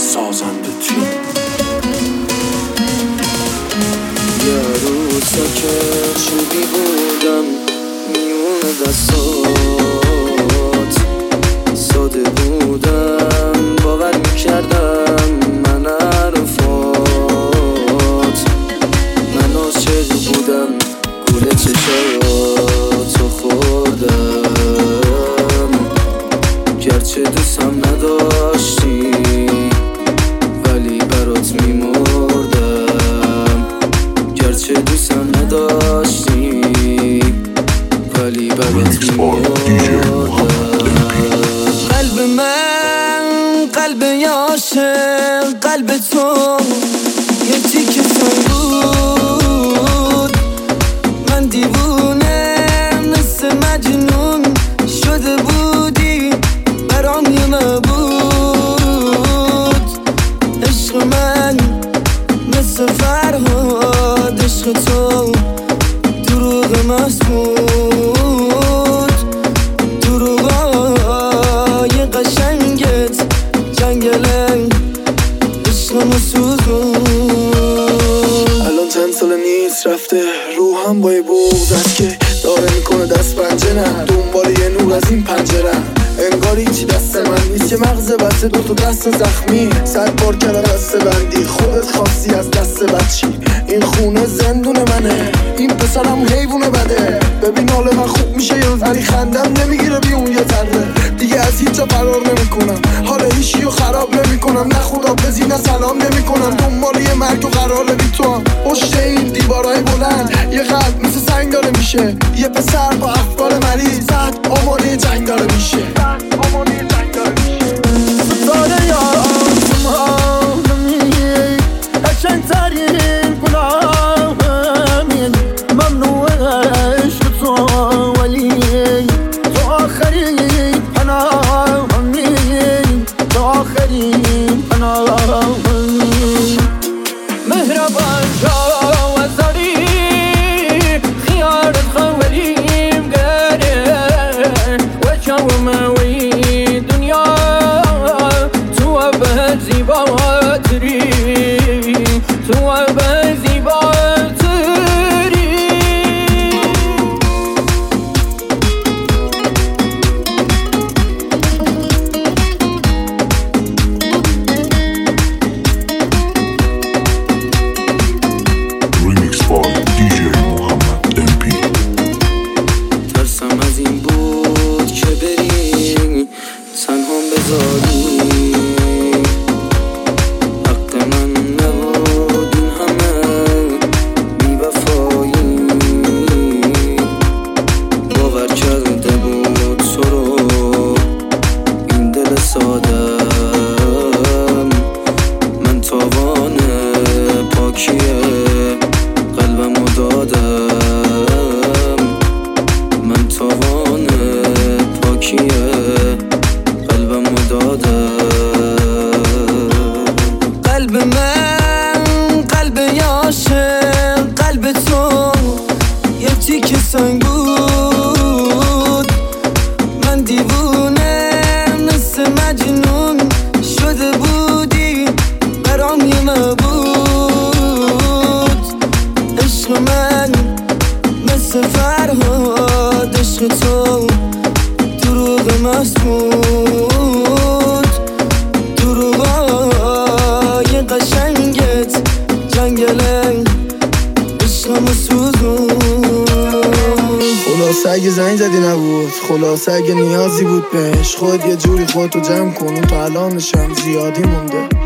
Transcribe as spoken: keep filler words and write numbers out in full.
سازنده تیم. یه روزا که چوبی بودم میون دستات، ساده بودم باور میکردم من عرفات، من عاشق بودم گول چشاتو خوردم، گرچه دوستم نداشتی ولی برات میمردم، گرچه دوستم نداشتی ولی برات میمردم. قلب من قلب عاشق، قلب تو یه تیکه سنگ بود، من دیوونه مثل مجنون شده بودی برام یه نبود. عشق من مثل فرهاد، عشق تو دروغ مسمود، دروغای قشنگت جنگله عشقمو سوزون. الان چند سال نیست رفته، روحم با یه بغض است که داره میکنه دست پنجه، نه دنبال یه نور از این پنجره، انگار هیچی دست من نیست، یه مغز بسته دو تا دست زخمی، صد بار کردم دست بندی، خودت خواستی از دست بچی، این خونه زندون منه، این پسرم حیوونه بده، ببین حال من خوب میشه یه روز ولی خندم نمیگیره بی اون یه ذره، دیگه از هیچ جا فرار نمیکنم، حال هیچیو خراب نمیکنم، نه خدا بزی نه سلام نمیکنم، دنبال یه مرگ و قراره بی تو هم پشت این دیوارای بلند، یه قلب مثل سنگ داره میشه، یه پسر با افکار مریض زد آماده جنگ داره میشه. ستاره یا آسمانی قشنگ‌ترین گناهمی، ممنوع عشق تو ولی تو آخرین پناهمی، تو آخرین پناهمی. مهربان شو و ظریف خیارت خولیم گره و شوموی دنیا تو به زیباتری، تو به زیباتری. Remix by دی جی محمد ام پی. ترسم از این بود که بری تنهام بذاری، حق من نبود این همه بی‌وفایی، باور کرده بود تو رو این دل سادم، من تاوان پاکیه قلبمو دادم، من تاوان پاکیه قلبمو دادم. قلب من قلب عاشق، قلب تو یه تیکه سنگ بود، من دیوونه مثل مجنون شده بودی برام یه نبود. عشق من مثل فرهاد، عشق تو دروغ مسمود، دروغای قشنگت جنگله عشقمو سوزون. خلاصه اگه زنگ زدی نبود، خلاصه اگه نیازی بود بهش، خود یه جوری خودتو جمع کن، تا الانشم زیادی مونده.